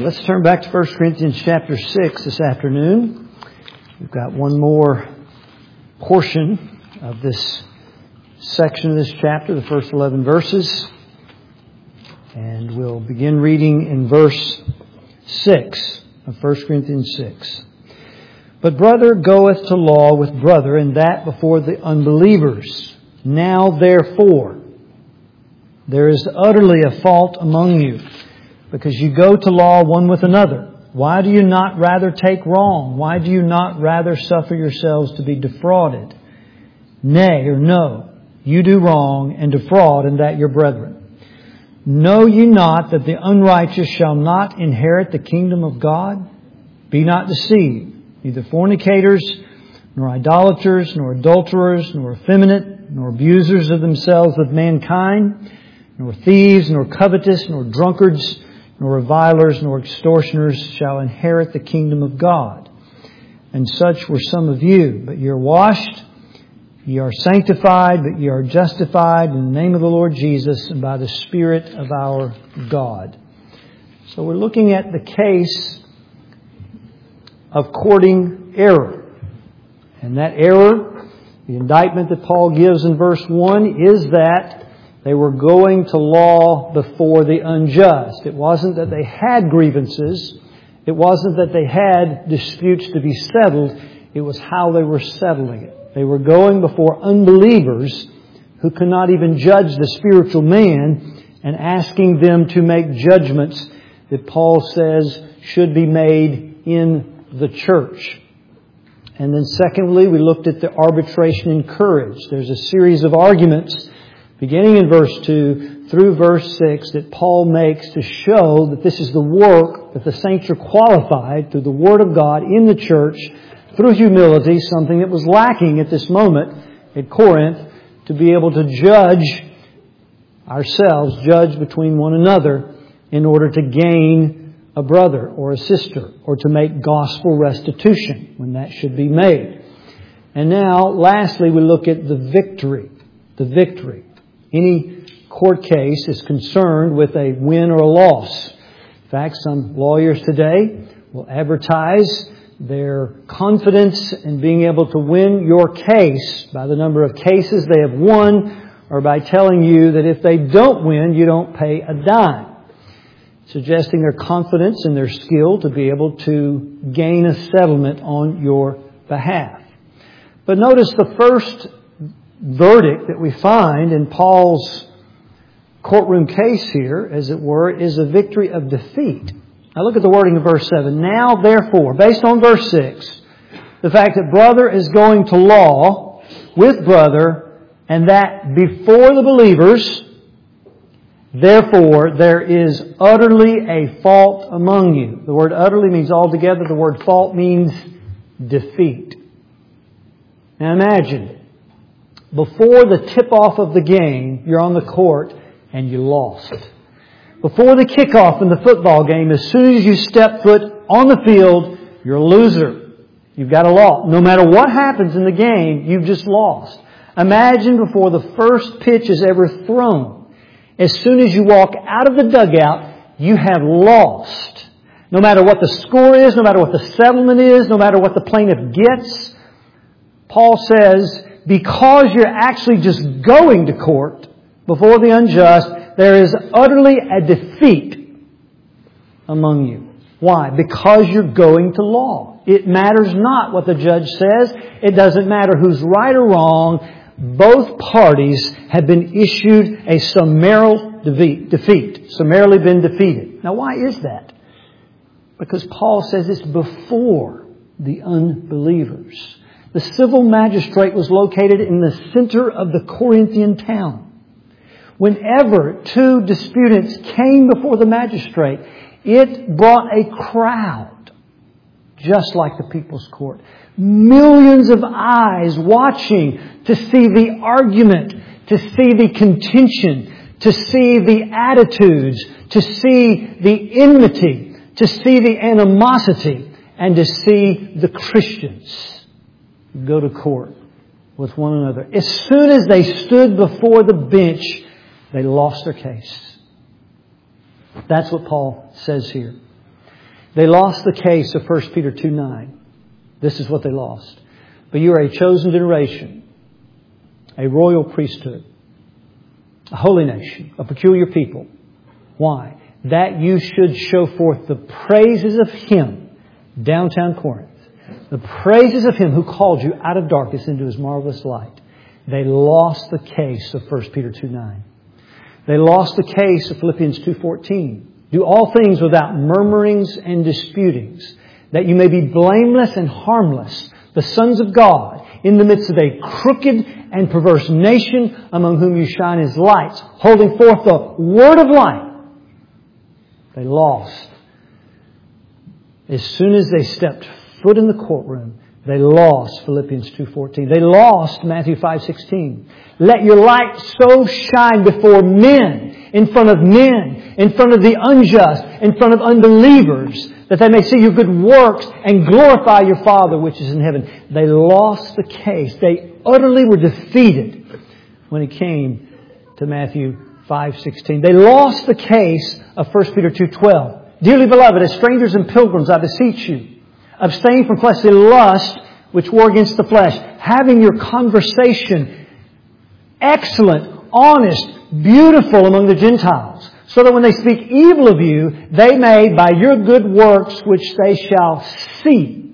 Let's turn back to 1 Corinthians chapter 6 this afternoon. We've got one more portion of this section of this chapter, the first 11 verses. And we'll begin reading in verse 6 of 1 Corinthians 6. But brother goeth to law with brother, and that before the unbelievers. Now therefore, there is utterly a fault among you, because you go to law one with another. Why do you not rather take wrong? Why do you not rather suffer yourselves to be defrauded? Nay, or no, you do wrong and defraud, and that your brethren. Know ye not that the unrighteous shall not inherit the kingdom of God? Be not deceived. Neither fornicators, nor idolaters, nor adulterers, nor effeminate, nor abusers of themselves with mankind, nor thieves, nor covetous, nor drunkards, nor revilers, nor extortioners shall inherit the kingdom of God. And such were some of you. But ye are washed, ye are sanctified, but ye are justified in the name of the Lord Jesus and by the Spirit of our God. So we're looking at the case of courting error. And that error, the indictment that Paul gives in verse 1, is that they were going to law before the unjust. It wasn't that they had grievances. It wasn't that they had disputes to be settled. It was how they were settling it. They were going before unbelievers who could not even judge the spiritual man and asking them to make judgments that Paul says should be made in the church. And then secondly, we looked at the arbitration and courage. There's a series of arguments beginning in verse 2 through verse 6 that Paul makes to show that this is the work that the saints are qualified through the Word of God in the church through humility, something that was lacking at this moment at Corinth, to be able to judge ourselves, judge between one another in order to gain a brother or a sister or to make gospel restitution when that should be made. And now, lastly, we look at the victory. The victory. Any court case is concerned with a win or a loss. In fact, some lawyers today will advertise their confidence in being able to win your case by the number of cases they have won, or by telling you that if they don't win, you don't pay a dime, suggesting their confidence in their skill to be able to gain a settlement on your behalf. But notice the first verdict that we find in Paul's courtroom case here, as it were, is a victory of defeat. Now look at the wording of verse 7. Now therefore, based on verse 6, the fact that brother is going to law with brother, and that before the believers, therefore there is utterly a fault among you. The word utterly means altogether. The word fault means defeat. Now imagine, before the tip-off of the game, you're on the court and you lost. Before the kickoff in the football game, as soon as you step foot on the field, you're a loser. You've got a loss. No matter what happens in the game, you've just lost. Imagine before the first pitch is ever thrown. As soon as you walk out of the dugout, you have lost. No matter what the score is, no matter what the settlement is, no matter what the plaintiff gets, Paul says, because you're actually just going to court before the unjust, there is utterly a defeat among you. Why? Because you're going to law. It matters not what the judge says. It doesn't matter who's right or wrong. Both parties have been issued a summarial defeat. Summarily been defeated. Now why is that? Because Paul says it's before the unbelievers. The civil magistrate was located in the center of the Corinthian town. Whenever two disputants came before the magistrate, it brought a crowd, just like the people's court. Millions of eyes watching to see the argument, to see the contention, to see the attitudes, to see the enmity, to see the animosity, and to see the Christians go to court with one another. As soon as they stood before the bench, they lost their case. That's what Paul says here. They lost the case of 1 Peter 2:9. This is what they lost. But you are a chosen generation, a royal priesthood, a holy nation, a peculiar people. Why? That you should show forth the praises of Him, downtown Corinth. The praises of Him who called you out of darkness into His marvelous light. They lost the case of 1 Peter 2:9. They lost the case of Philippians 2:14. Do all things without murmurings and disputings, that you may be blameless and harmless, the sons of God, in the midst of a crooked and perverse nation, among whom you shine as lights, holding forth the word of life. They lost. As soon as they stepped foot in the courtroom, they lost Philippians 2:14. They lost Matthew 5:16. Let your light so shine before men, in front of men, in front of the unjust, in front of unbelievers, that they may see your good works and glorify your Father which is in heaven. They lost the case. They utterly were defeated when it came to Matthew 5:16. They lost the case of 1 Peter 2:12. Dearly beloved, as strangers and pilgrims, I beseech you, abstain from fleshly lust which war against the flesh, having your conversation excellent, honest, beautiful among the Gentiles, so that when they speak evil of you, they may, by your good works which they shall see,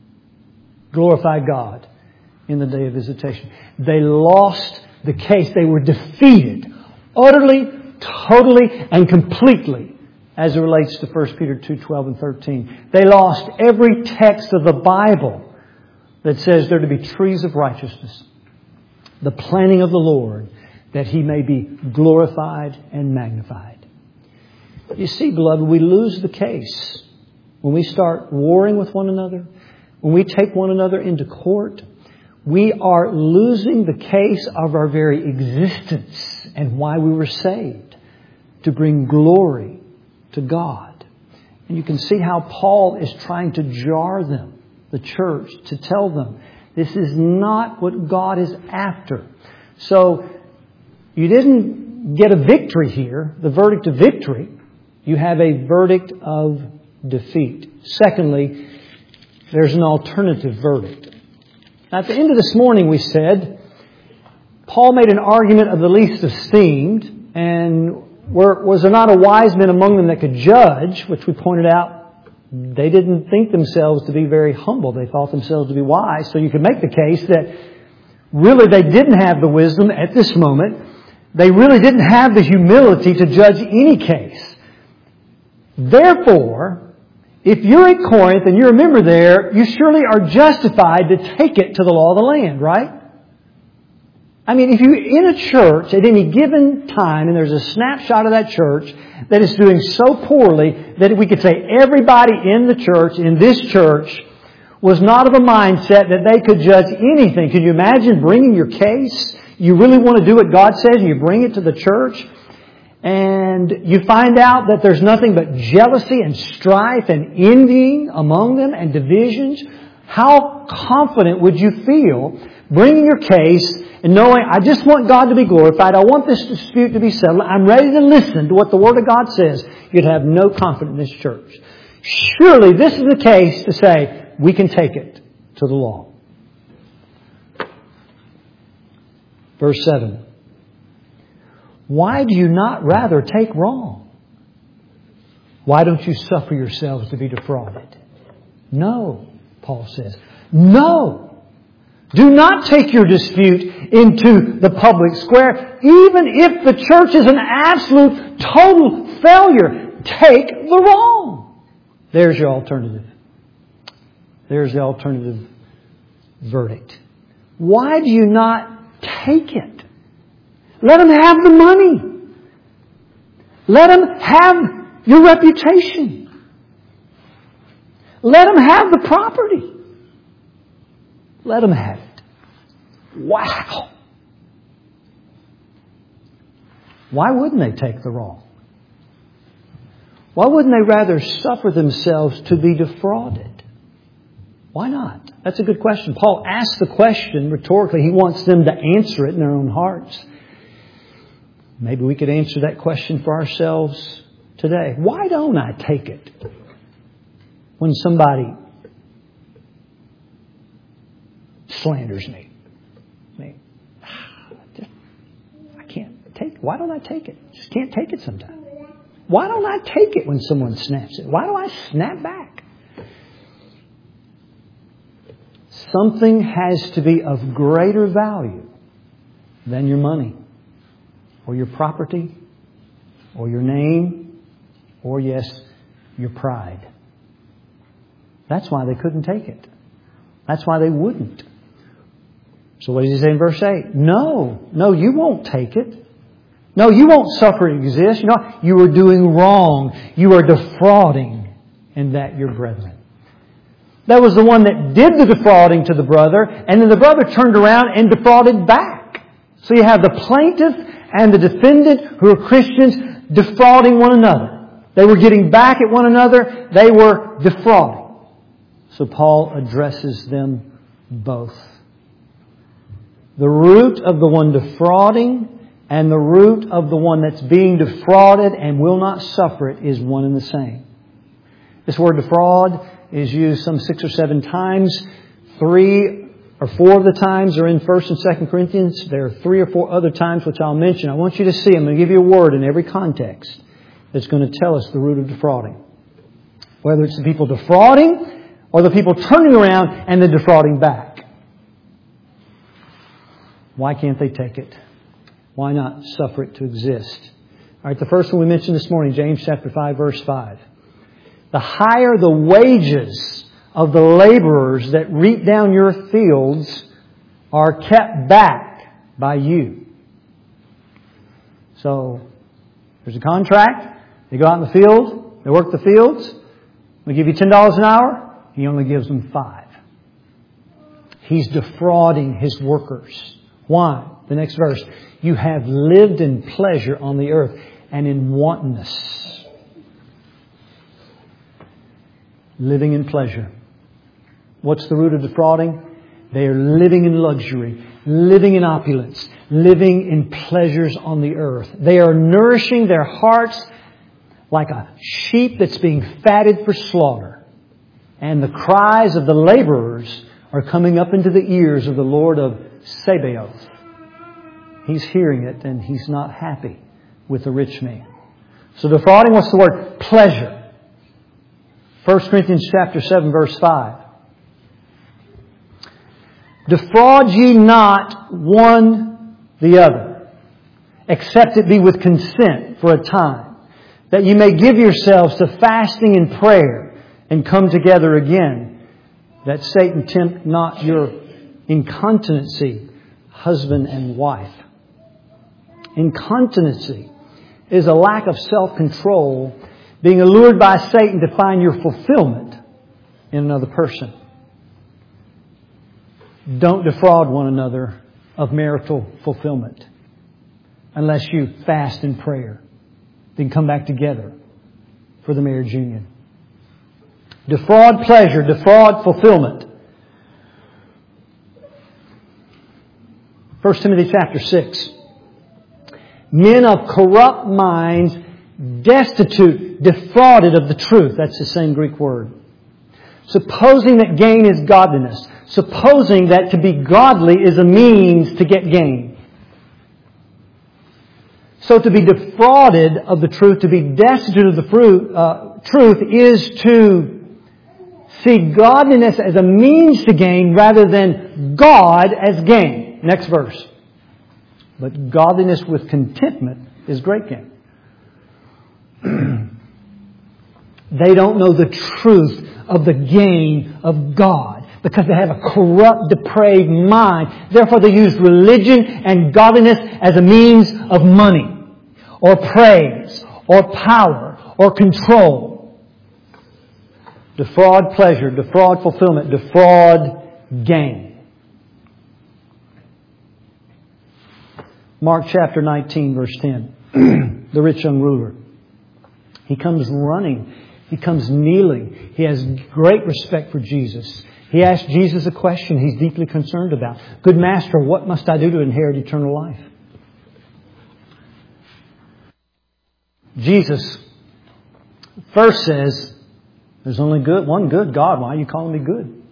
glorify God in the day of visitation. They lost the case. They were defeated utterly, totally, and completely as it relates to 1 Peter 2:12 and 13. They lost every text of the Bible that says they're to be trees of righteousness, the planting of the Lord, that He may be glorified and magnified. You see, beloved, we lose the case when we start warring with one another, when we take one another into court. We are losing the case of our very existence and why we were saved, to bring glory to God. And you can see how Paul is trying to jar them, the church, to tell them this is not what God is after. So you didn't get a victory here, the verdict of victory. You have a verdict of defeat. Secondly, there's an alternative verdict. Now, at the end of this morning, we said, Paul made an argument of the least esteemed, and was there not a wise man among them that could judge, which we pointed out, they didn't think themselves to be very humble. They thought themselves to be wise. So you could make the case that really they didn't have the wisdom at this moment. They really didn't have the humility to judge any case. Therefore, if you're at Corinth and you're a member there, you surely are justified to take it to the law of the land, right? I mean, if you're in a church at any given time and there's a snapshot of that church that is doing so poorly that we could say everybody in the church, in this church, was not of a mindset that they could judge anything. Can you imagine bringing your case? You really want to do what God says and you bring it to the church, and you find out that there's nothing but jealousy and strife and envying among them and divisions. How confident would you feel bringing your case and knowing, I just want God to be glorified. I want this dispute to be settled. I'm ready to listen to what the Word of God says. You'd have no confidence in this church. Surely this is the case to say, we can take it to the law. Verse 7. Why do you not rather take wrong? Why don't you suffer yourselves to be defrauded? No, Paul says. No. Do not take your dispute into the public square. Even if the church is an absolute, total failure, take the wrong. There's your alternative. There's the alternative verdict. Why do you not take it? Let them have the money. Let them have your reputation. Let them have the property. Let them have it. Wow. Why wouldn't they take the wrong? Why wouldn't they rather suffer themselves to be defrauded? Why not? That's a good question. Paul asks the question rhetorically. He wants them to answer it in their own hearts. Maybe we could answer that question for ourselves today. Why don't I take it? when somebody slanders me. I can't take it. Why don't I take it? Just can't take it sometimes. Why don't I take it when someone snaps it? Why do I snap back? Something has to be of greater value than your money or your property or your name or, yes, your pride. That's why they couldn't take it. That's why they wouldn't. So what does he say in verse 8? No, you won't take it. No, you won't suffer it exist. You are doing wrong. You are defrauding, and that your brethren. That was the one that did the defrauding to the brother, and then the brother turned around and defrauded back. So you have the plaintiff and the defendant who are Christians defrauding one another. They were getting back at one another. They were defrauding. So Paul addresses them both. The root of the one defrauding and the root of the one that's being defrauded and will not suffer it is one and the same. This word defraud is used some 6 or 7 times. 3 or 4 of the times are in 1 and 2 Corinthians. There are 3 or 4 other times which I'll mention. I want you to see. I'm going to give you a word in every context that's going to tell us the root of defrauding. Whether it's the people defrauding or the people turning around and then defrauding back. Why can't they take it? Why not suffer it to exist? All right, the first one we mentioned this morning, James chapter 5, verse 5. The higher the wages of the laborers that reap down your fields are kept back by you. So, there's a contract. They go out in the field. They work the fields. They give you $10 an hour. He only gives them $5. He's defrauding his workers. Why? The next verse. You have lived in pleasure on the earth and in wantonness. Living in pleasure. What's the root of defrauding? They are living in luxury, living in opulence, living in pleasures on the earth. They are nourishing their hearts like a sheep that's being fatted for slaughter. And the cries of the laborers are coming up into the ears of the Lord of Sabaoth. He's hearing it and he's not happy with the rich man. So defrauding, what's the word? Pleasure. 1 Corinthians chapter 7, verse 5. Defraud ye not one the other, except it be with consent for a time, that ye may give yourselves to fasting and prayer, and come together again, that Satan tempt not your incontinency, husband and wife. Incontinency is a lack of self-control, being allured by Satan to find your fulfillment in another person. Don't defraud one another of marital fulfillment unless you fast in prayer. Then come back together for the marriage union. Defraud pleasure, defraud fulfillment. 1 Timothy chapter 6. Men of corrupt minds, destitute, defrauded of the truth. That's the same Greek word. Supposing that gain is godliness. Supposing that to be godly is a means to get gain. So to be defrauded of the truth, to be destitute of the truth, is to see godliness as a means to gain rather than God as gain. Next verse. But godliness with contentment is great gain. They don't know the truth of the gain of God because they have a corrupt, depraved mind. Therefore they use religion and godliness as a means of money or praise or power or control. Defraud pleasure, defraud fulfillment, defraud gain. Mark chapter 19, verse 10. The rich young ruler. He comes running. He comes kneeling. He has great respect for Jesus. He asks Jesus a question he's deeply concerned about. Good Master, what must I do to inherit eternal life? Jesus first says, There's only one good God. Why are you calling me good?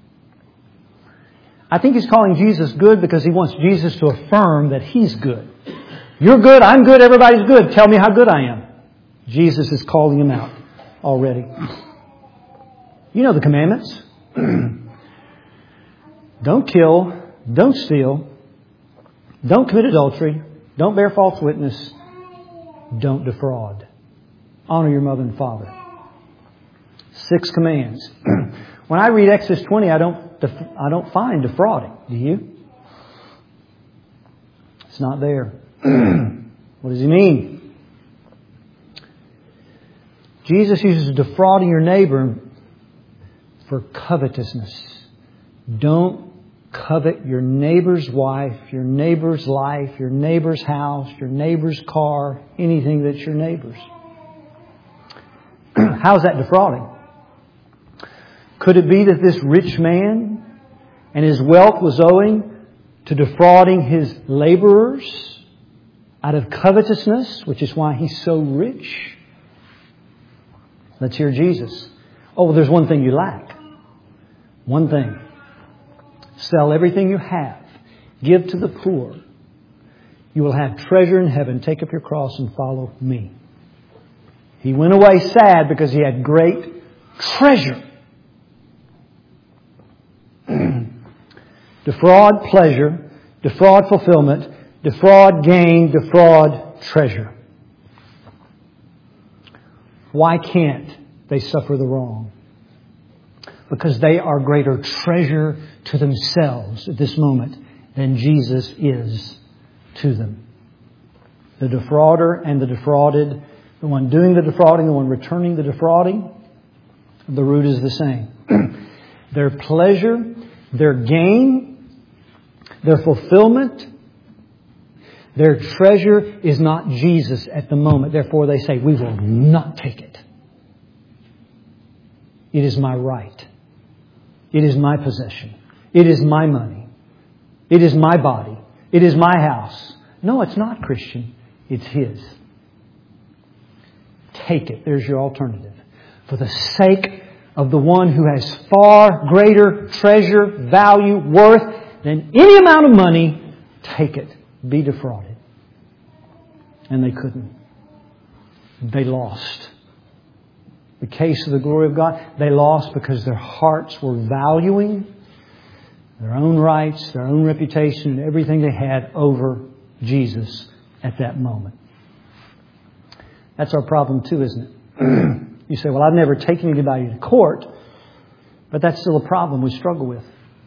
I think He's calling Jesus good because He wants Jesus to affirm that He's good. You're good, I'm good, everybody's good. Tell me how good I am. Jesus is calling him out already. You know the commandments. Don't kill, don't steal, don't commit adultery, don't bear false witness, don't defraud. Honor your mother and father. 6 commands. When I read Exodus 20, I don't find defrauding. Do you? It's not there. What does He mean? Jesus uses defrauding your neighbor for covetousness. Don't covet your neighbor's wife, your neighbor's life, your neighbor's house, your neighbor's car, anything that's your neighbor's. How's that defrauding? Could it be that this rich man and his wealth was owing to defrauding his laborers out of covetousness, which is why he's so rich? Let's hear Jesus. Oh, well, there's one thing you lack. One thing. Sell everything you have. Give to the poor. You will have treasure in heaven. Take up your cross and follow me. He went away sad because he had great treasure. Defraud pleasure, defraud fulfillment, defraud gain, defraud treasure. Why can't they suffer the wrong? Because they are greater treasure to themselves at this moment than Jesus is to them. The defrauder and the defrauded, the one doing the defrauding, the one returning the defrauding, the root is the same. Their pleasure, their gain, their fulfillment, their treasure is not Jesus at the moment. Therefore they say, we will not take it. It is my right. It is my possession. It is my money. It is my body. It is my house. No, it's not, Christian. It's His. Take it. There's your alternative. For the sake of the one who has far greater treasure, value, worth than any amount of money, take it. Be defrauded. And they couldn't. They lost. The case of the glory of God, they lost because their hearts were valuing their own rights, their own reputation, and everything they had over Jesus at that moment. That's our problem too, isn't it? You say, well, I've never taken anybody to court, but that's still a problem we struggle with.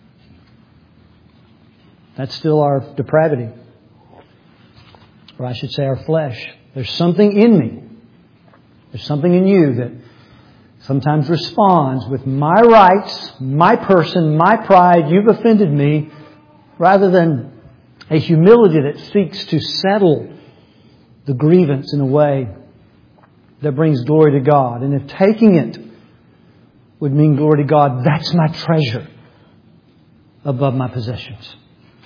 That's still our depravity. Or I should say our flesh. There's something in me. There's something in you that sometimes responds with my rights, my person, my pride. You've offended me, rather than a humility that seeks to settle the grievance in a way that brings glory to God. And if taking it would mean glory to God, that's my treasure above my possessions.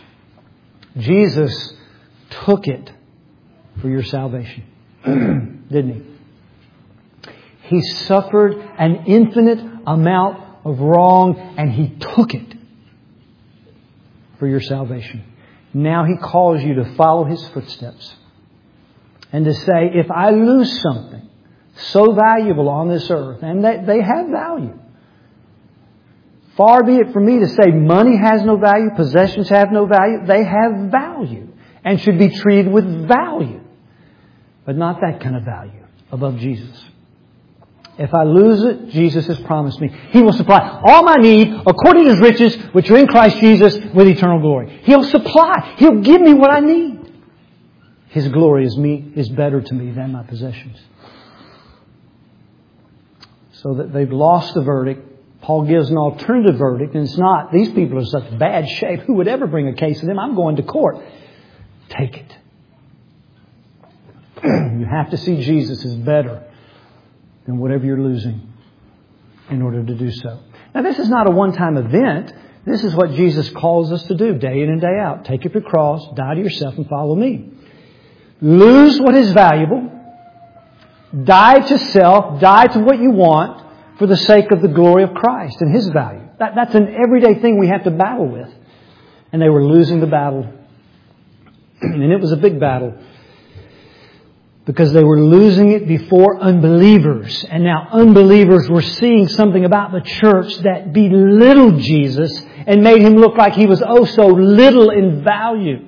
Jesus took it for your salvation, didn't He? He suffered an infinite amount of wrong and He took it for your salvation. Now He calls you to follow His footsteps and to say, if I lose something so valuable on this earth, and they have value, far be it from me to say money has no value, possessions have no value. They have value and should be treated with value, but not that kind of value above Jesus. If I lose it, Jesus has promised me He will supply all my need according to His riches, which are in Christ Jesus, with eternal glory. He'll supply. He'll give me what I need. His glory is better to me than my possessions. So that they've lost the verdict. Paul gives an alternative verdict, and it's not, these people are in such bad shape. Who would ever bring a case of them? I'm going to court. Take it. You have to see Jesus as better than whatever you're losing in order to do so. Now, this is not a one-time event. This is what Jesus calls us to do day in and day out. Take up your cross, die to yourself, and follow me. Lose what is valuable. Die to self. Die to what you want. for the sake of the glory of Christ and His value. That's an everyday thing we have to battle with. And they were losing the battle. And it was a big battle. Because they were losing it before unbelievers. And now unbelievers were seeing something about the church that belittled Jesus and made Him look like He was oh so little in value.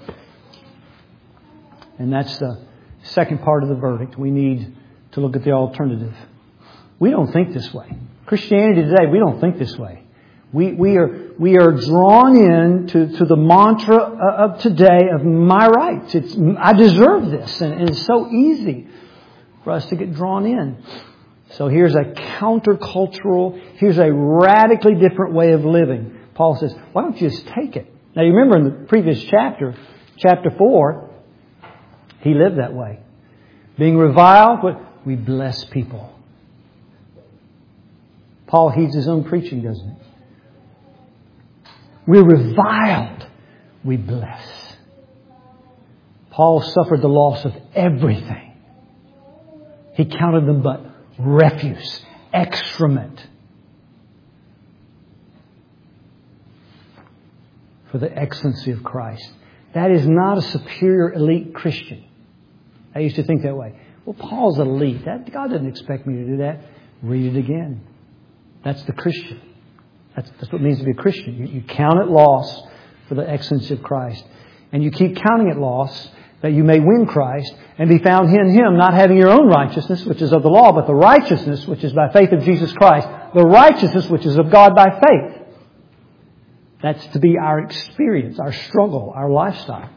And that's the second part of the verdict. We need to look at the alternative. We don't think this way. Christianity today, we don't think this way. We are drawn in to the mantra of today of my rights. I deserve this. And it's so easy for us to get drawn in. So here's a countercultural, here's a radically different way of living. Paul says, why don't you just take it? Now you remember in the previous chapter 4, he lived that way. Being reviled, but we bless people. Paul heeds his own preaching, doesn't he? We're reviled. We bless. Paul suffered the loss of everything. He counted them but refuse, excrement, for the excellency of Christ. That is not a superior elite Christian. I used to think that way. Well, Paul's elite. God didn't expect me to do that. Read it again. That's the Christian. That's what it means to be a Christian. You count it loss for the excellency of Christ. And you keep counting it loss that you may win Christ and be found in Him, not having your own righteousness, which is of the law, but the righteousness which is by faith of Jesus Christ. The righteousness which is of God by faith. That's to be our experience, our struggle, our lifestyle.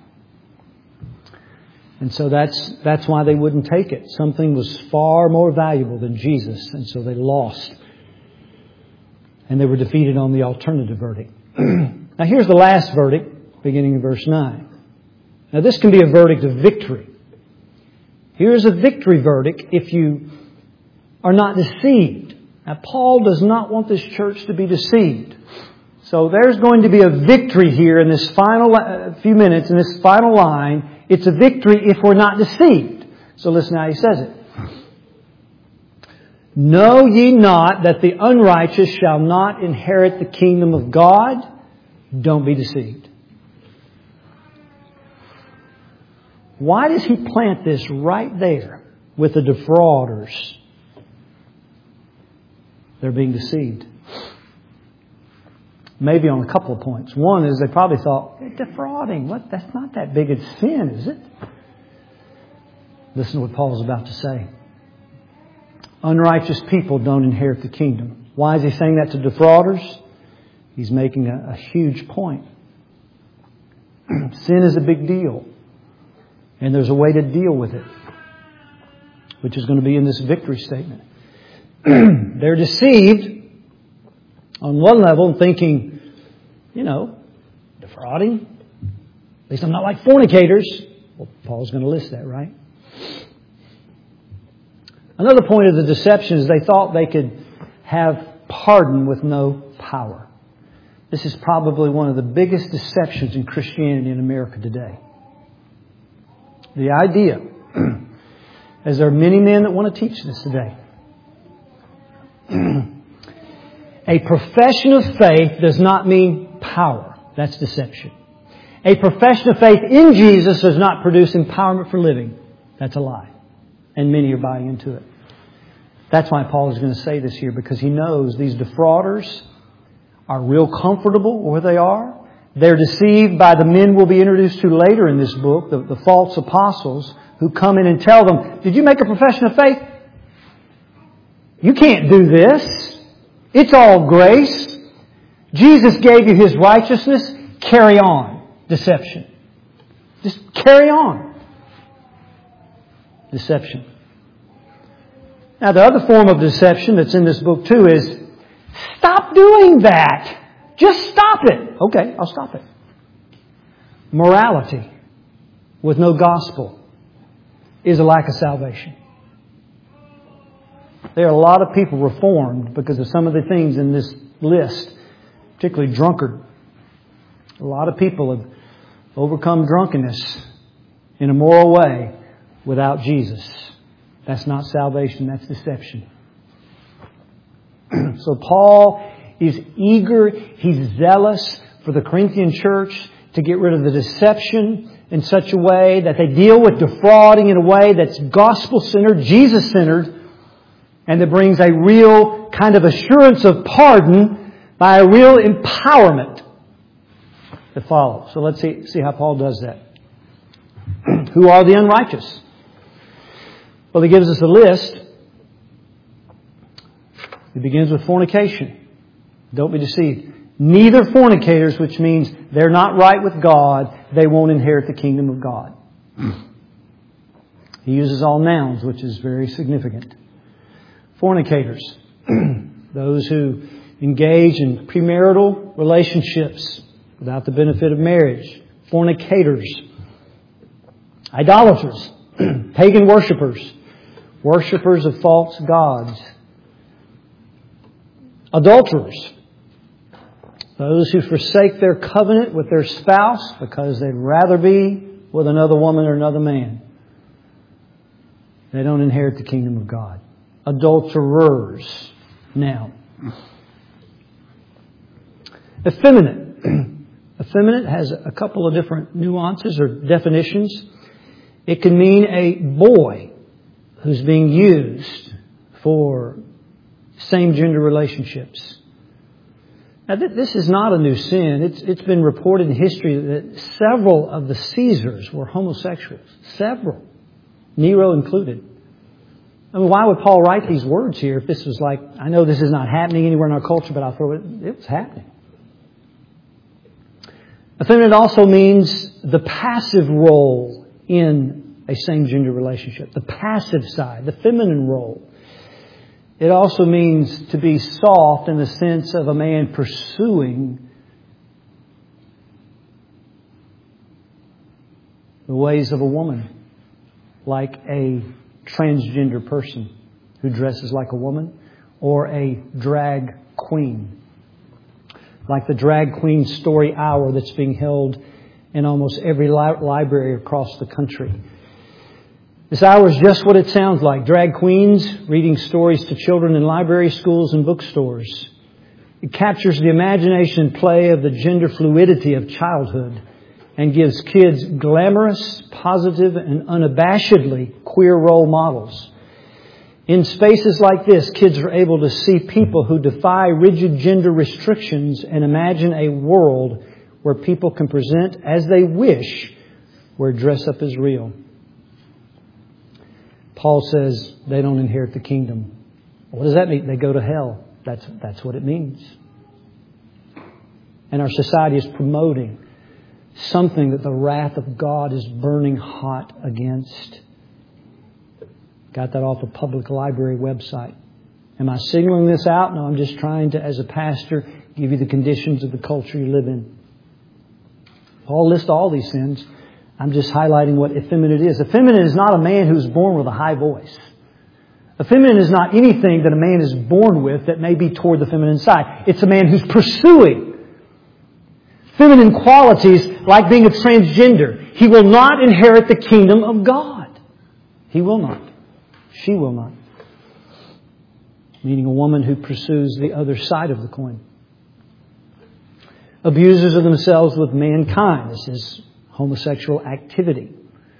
And so that's why they wouldn't take it. Something was far more valuable than Jesus, and so they lost. And they were defeated on the alternative verdict. Now here's the last verdict, beginning in verse 9. Now this can be a verdict of victory. Here's a victory verdict if you are not deceived. Now Paul does not want this church to be deceived. So there's going to be a victory here in this final few minutes, in this final line. It's a victory if we're not deceived. So listen how he says it. Know ye not that the unrighteous shall not inherit the kingdom of God? Don't be deceived. Why does he plant this right there with the defrauders? They're being deceived. Maybe on a couple of points. One is they probably thought, defrauding, that's not that big a sin, is it? Listen to what Paul's about to say. Unrighteous people don't inherit the kingdom. Why is he saying that to defrauders? He's making a huge point. Sin is a big deal. And there's a way to deal with it, which is going to be in this victory statement. They're deceived on one level, thinking, defrauding. At least I'm not like fornicators. Well, Paul's going to list that, right? Another point of the deception is they thought they could have pardon with no power. This is probably one of the biggest deceptions in Christianity in America today. The idea, as there are many men that want to teach this today, a profession of faith does not mean power. That's deception. A profession of faith in Jesus does not produce empowerment for living. That's a lie. And many are buying into it. That's why Paul is going to say this here, because he knows these defrauders are real comfortable where they are. They're deceived by the men we'll be introduced to later in this book, the false apostles, who come in and tell them, did you make a profession of faith? You can't do this. It's all grace. Jesus gave you His righteousness. Carry on. Deception. Just carry on. Deception. Now, the other form of deception that's in this book too is, stop doing that. Just stop it. Okay, I'll stop it. Morality with no gospel is a lack of salvation. There are a lot of people reformed because of some of the things in this list, particularly drunkard. A lot of people have overcome drunkenness in a moral way without Jesus. That's not salvation, that's deception. So Paul is eager, he's zealous for the Corinthian church to get rid of the deception in such a way that they deal with defrauding in a way that's gospel-centered, Jesus-centered, and that brings a real kind of assurance of pardon by a real empowerment that follows. So let's see how Paul does that. Who are the unrighteous? Well, he gives us a list. It begins with fornication. Don't be deceived. Neither fornicators, which means they're not right with God, they won't inherit the kingdom of God. He uses all nouns, which is very significant. Fornicators, those who engage in premarital relationships without the benefit of marriage. Fornicators. Idolaters, pagan worshippers, worshippers of false gods. Adulterers, those who forsake their covenant with their spouse because they'd rather be with another woman or another man. They don't inherit the kingdom of God. Adulterers. Now, effeminate. Effeminate has a couple of different nuances or definitions. It can mean a boy who's being used for same-gender relationships. Now, this is not a new sin. It's been reported in history that several of the Caesars were homosexuals. Several. Nero included. I mean, why would Paul write these words here if this was like, I know this is not happening anywhere in our culture, but I'll throw it. It was happening. Effeminate also means the passive role in a same-gender relationship. The passive side, the feminine role. It also means to be soft in the sense of a man pursuing the ways of a woman, like a transgender person who dresses like a woman, or a drag queen, like the Drag Queen Story Hour that's being held in almost every library across the country. This hour is just what it sounds like. Drag queens reading stories to children in library schools and bookstores. It captures the imagination and play of the gender fluidity of childhood and gives kids glamorous, positive, and unabashedly queer role models. In spaces like this, kids are able to see people who defy rigid gender restrictions and imagine a world where people can present as they wish, where dress up is real. Paul says they don't inherit the kingdom. What does that mean? They go to hell. That's what it means. And our society is promoting something that the wrath of God is burning hot against. Got that off a public library website. Am I signaling this out? No, I'm just trying to, as a pastor, give you the conditions of the culture you live in. Paul lists all these sins. I'm just highlighting what effeminate is. Effeminate is not a man who's born with a high voice. Effeminate is not anything that a man is born with that may be toward the feminine side. It's a man who's pursuing feminine qualities like being a transgender. He will not inherit the kingdom of God. He will not. She will not. Meaning a woman who pursues the other side of the coin. Abusers of themselves with mankind. This is homosexual activity.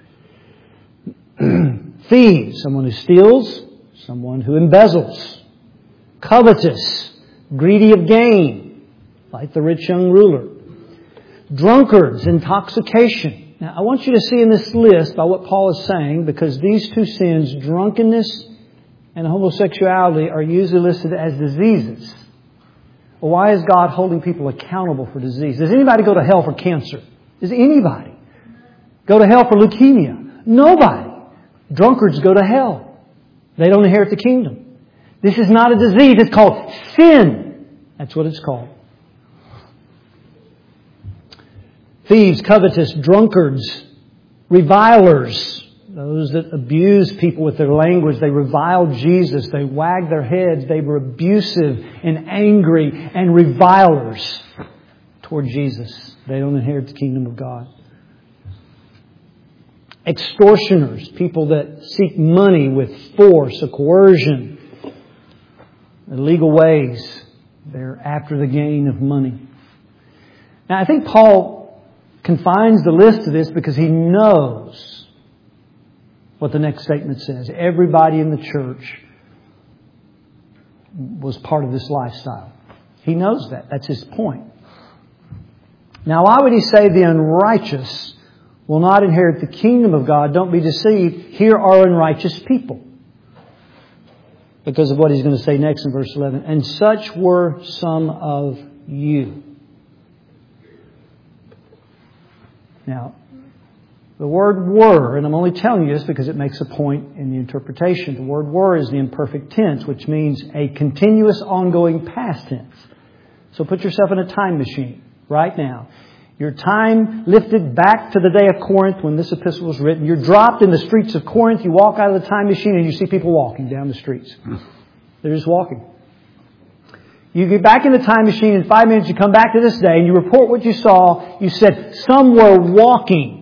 Thieves, someone who steals, someone who embezzles. Covetous, greedy of gain, like the rich young ruler. Drunkards, intoxication. Now, I want you to see in this list by what Paul is saying, because these two sins, drunkenness and homosexuality, are usually listed as diseases. Well, why is God holding people accountable for disease? Does anybody go to hell for cancer? Does anybody go to hell for leukemia? Nobody. Drunkards go to hell. They don't inherit the kingdom. This is not a disease. It's called sin. That's what it's called. Thieves, covetous, drunkards, revilers, those that abuse people with their language. They revile Jesus. They wag their heads. They were abusive and angry and revilers toward Jesus. They don't inherit the kingdom of God. Extortioners, people that seek money with force or coercion. illegal ways. They're after the gain of money. Now, I think Paul confines the list to this because he knows what the next statement says. Everybody in the church was part of this lifestyle. He knows that. That's his point. Now, why would he say the unrighteous will not inherit the kingdom of God? Don't be deceived. Here are unrighteous people. Because of what he's going to say next in verse 11. And such were some of you. Now, the word were, and I'm only telling you this because it makes a point in the interpretation. The word were is the imperfect tense, which means a continuous, ongoing past tense. So put yourself in a time machine right now. Your time lifted back to the day of Corinth when this epistle was written. You're dropped in the streets of Corinth. You walk out of the time machine and you see people walking down the streets. They're just walking. You get back in the time machine in 5 minutes. You come back to this day and you report what you saw. You said, some were walking.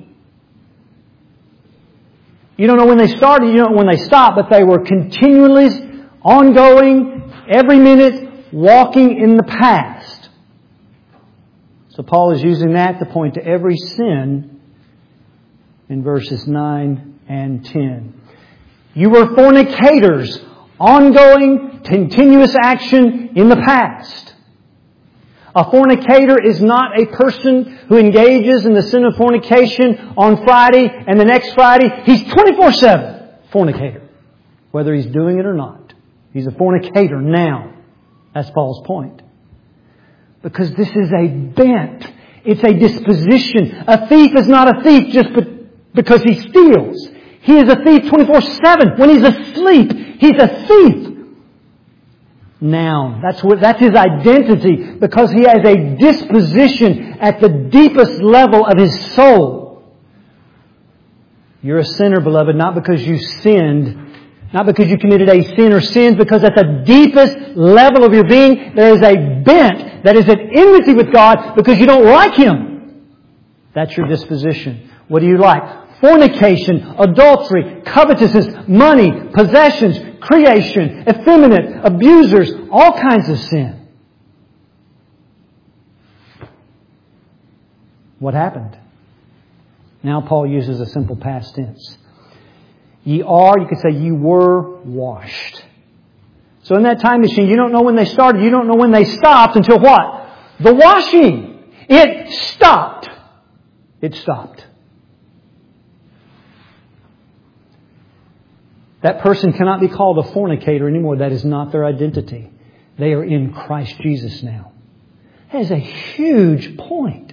You don't know when they started, you don't know when they stopped, but they were continually, ongoing, every minute, walking in the past. So Paul is using that to point to every sin in verses 9 and 10. You were fornicators, ongoing, continuous action in the past. A fornicator is not a person who engages in the sin of fornication on Friday and the next Friday. He's 24/7 fornicator. Whether he's doing it or not. He's a fornicator now. That's Paul's point. Because this is a bent. It's a disposition. A thief is not a thief just because he steals. He is a thief 24/7. When he's asleep, he's a thief. Now, that's his identity, because he has a disposition at the deepest level of his soul. You're a sinner, beloved, not because you sinned, not because you committed a sin or sins, because at the deepest level of your being, there is a bent that is at enmity with God because you don't like Him. That's your disposition. What do you like? Fornication, adultery, covetousness, money, possessions, creation, effeminate, abusers, all kinds of sin. What happened? Now Paul uses a simple past tense. Ye are, you could say, you were washed. So in that time machine, you don't know when they started, you don't know when they stopped until what? The washing. It stopped. It stopped. That person cannot be called a fornicator anymore. That is not their identity. They are in Christ Jesus now. That is a huge point.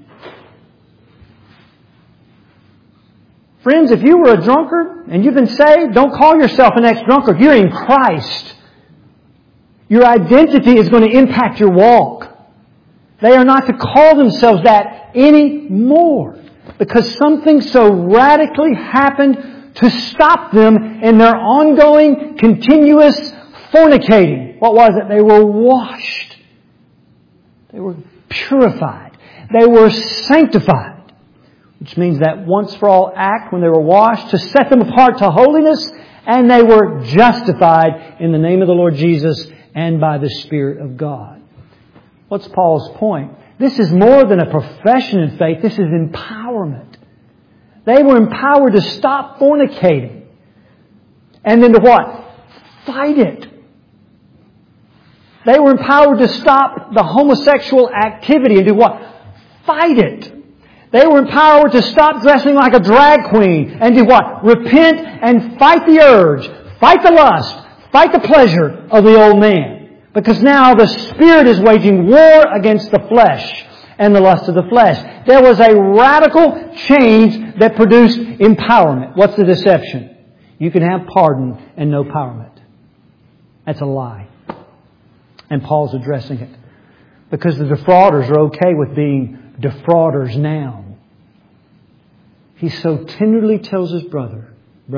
Friends, if you were a drunkard and you've been saved, don't call yourself an ex-drunkard. You're in Christ. Your identity is going to impact your walk. They are not to call themselves that anymore, because something so radically happened to stop them in their ongoing, continuous fornicating. What was it? They were washed. They were purified. They were sanctified. Which means that once for all act, when they were washed, to set them apart to holiness, and they were justified in the name of the Lord Jesus and by the Spirit of God. What's Paul's point? This is more than a profession in faith. This is empowerment. They were empowered to stop fornicating. And then to what? Fight it. They were empowered to stop the homosexual activity and do what? Fight it. They were empowered to stop dressing like a drag queen and do what? Repent and fight the urge. Fight the lust. Fight the pleasure of the old man. Because now the Spirit is waging war against the flesh and the lust of the flesh. There was a radical change that produced empowerment. What's the deception? You can have pardon and no empowerment. That's a lie. And Paul's addressing it. Because the defrauders are okay with being defrauders now. He so tenderly tells his brother,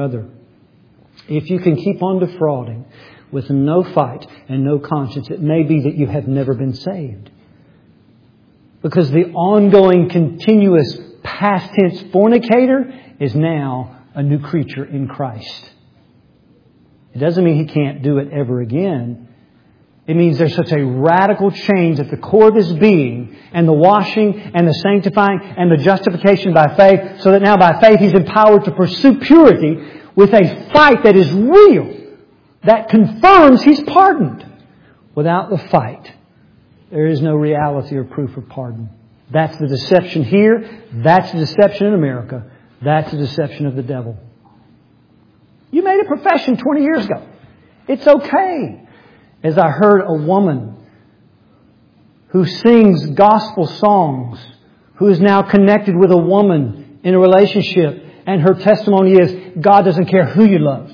if you can keep on defrauding with no fight and no conscience, it may be that you have never been saved. Because the ongoing, continuous, past tense fornicator is now a new creature in Christ. It doesn't mean he can't do it ever again. It means there's such a radical change at the core of his being, and the washing and the sanctifying and the justification by faith, so that now by faith he's empowered to pursue purity with a fight that is real, that confirms he's pardoned. Without the fight, there is no reality or proof of pardon. That's the deception here. That's the deception in America. That's the deception of the devil. You made a profession 20 years ago. It's okay. As I heard a woman who sings gospel songs, who is now connected with a woman in a relationship, and her testimony is, God doesn't care who you love.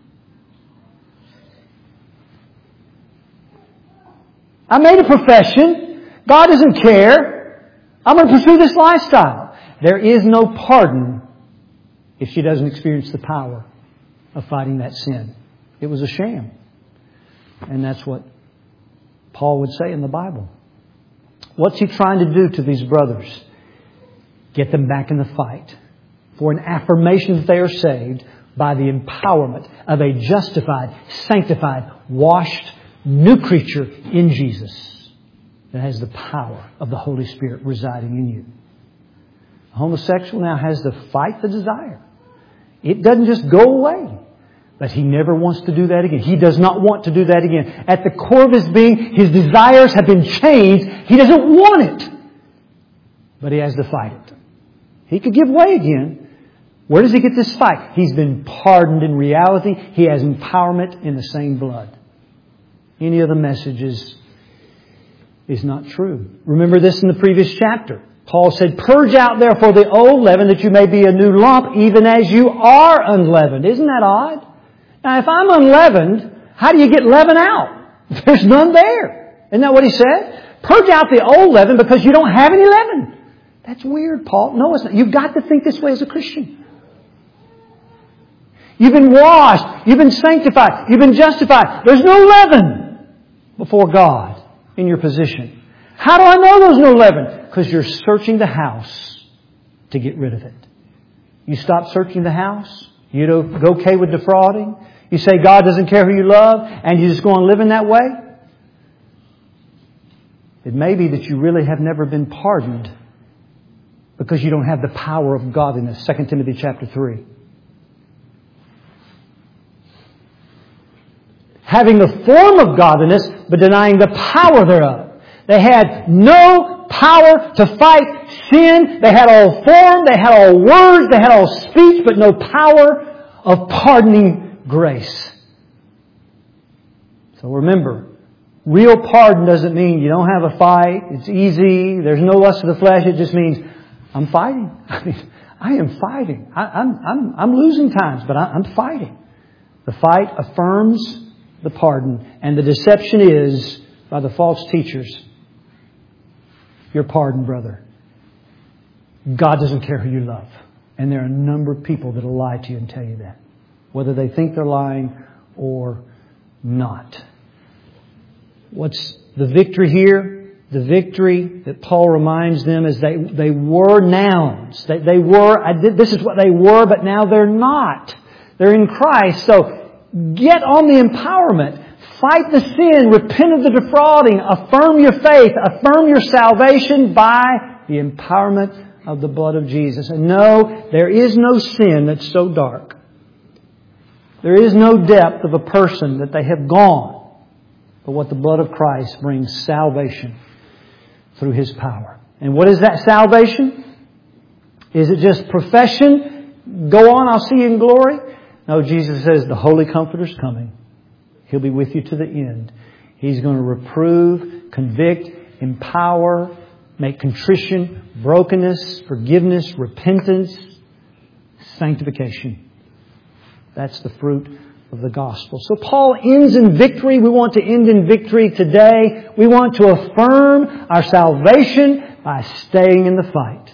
I made a profession. God doesn't care. I'm going to pursue this lifestyle. There is no pardon if she doesn't experience the power of fighting that sin. It was a sham. And that's what Paul would say in the Bible. What's he trying to do to these brothers? Get them back in the fight for an affirmation that they are saved by the empowerment of a justified, sanctified, washed, new creature in Jesus that has the power of the Holy Spirit residing in you. A homosexual now has to fight the desire. It doesn't just go away. But he never wants to do that again. He does not want to do that again. At the core of his being, his desires have been changed. He doesn't want it. But he has to fight it. He could give way again. Where does he get this fight? He's been pardoned in reality. He has empowerment in the same blood. Any of the messages is not true. Remember this in the previous chapter. Paul said, purge out therefore the old leaven that you may be a new lump, even as you are unleavened. Isn't that odd? Now, if I'm unleavened, how do you get leaven out? There's none there. Isn't that what he said? Purge out the old leaven because you don't have any leaven. That's weird, Paul. No, it's not. You've got to think this way as a Christian. You've been washed. You've been sanctified. You've been justified. There's no leaven before God in your position. How do I know there's no leaven? Because you're searching the house to get rid of it. You stop searching the house. You don't go okay with defrauding. You say God doesn't care who you love, and you just go on living that way. It may be that you really have never been pardoned because you don't have the power of godliness. 2 Timothy chapter 3. Having the form of godliness, but denying the power thereof. They had no power to fight sin. They had all form, they had all words, they had all speech, but no power of pardoning grace. So remember, real pardon doesn't mean you don't have a fight, it's easy, there's no lust of the flesh. It just means, I'm fighting. I am fighting. I'm losing times, but I'm fighting. The fight affirms the pardon. And the deception is, by the false teachers, you're pardoned, brother. God doesn't care who you love. And there are a number of people that will lie to you and tell you that. Whether they think they're lying or not. What's the victory here? The victory that Paul reminds them is they were nouns. They were, this is what they were, but now they're not. They're in Christ. So get on the empowerment. Fight the sin. Repent of the defrauding. Affirm your faith. Affirm your salvation by the empowerment of the blood of Jesus. And no, there is no sin that's so dark. There is no depth of a person that they have gone. But what the blood of Christ brings salvation through His power. And what is that salvation? Is it just profession? Go on, I'll see you in glory? No, Jesus says the Holy Comforter's coming. He'll be with you to the end. He's going to reprove, convict, empower, make contrition, brokenness, forgiveness, repentance, sanctification. That's the fruit of the gospel. So Paul ends in victory. We want to end in victory today. We want to affirm our salvation by staying in the fight.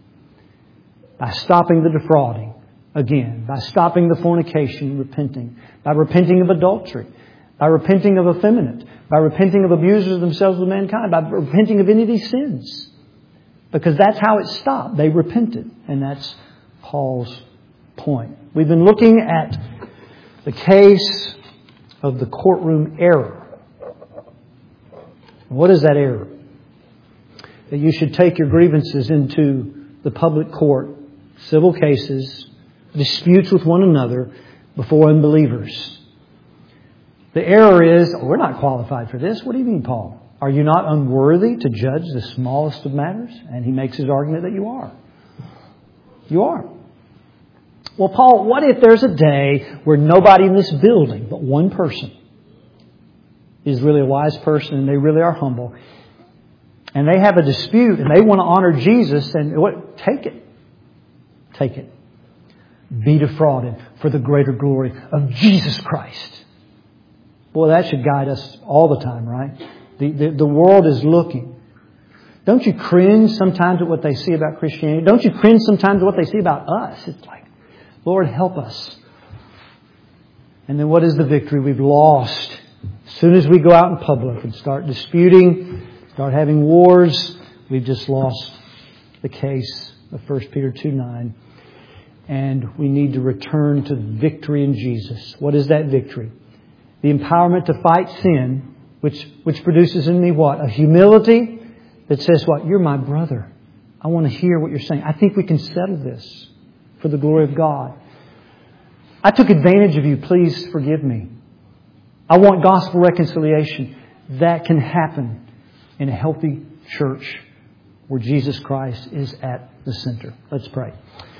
By stopping the defrauding. Again, by stopping the fornication, repenting. By repenting of adultery. By repenting of effeminate. By repenting of abusers of themselves with mankind. By repenting of any of these sins. Because that's how it stopped. They repented. And that's Paul's point. We've been looking at the case of the courtroom error. What is that error? That you should take your grievances into the public court, civil cases, disputes with one another before unbelievers. The error is, we're not qualified for this. What do you mean, Paul? Are you not unworthy to judge the smallest of matters? And he makes his argument that you are. You are. Well, Paul, what if there's a day where nobody in this building but one person is really a wise person and they really are humble, and they have a dispute and they want to honor Jesus, and what? Take it. Take it. Be defrauded for the greater glory of Jesus Christ. Boy, that should guide us all the time, right? The world is looking. Don't you cringe sometimes at what they see about Christianity? Don't you cringe sometimes at what they see about us? It's like, Lord, help us. And then what is the victory we've lost? As soon as we go out in public and start disputing, start having wars, we've just lost the case of 1 Peter 2:9. And we need to return to victory in Jesus. What is that victory? The empowerment to fight sin, which produces in me what? A humility that says what? You're my brother. I want to hear what you're saying. I think we can settle this for the glory of God. I took advantage of you. Please forgive me. I want gospel reconciliation. That can happen in a healthy church where Jesus Christ is at the center. Let's pray.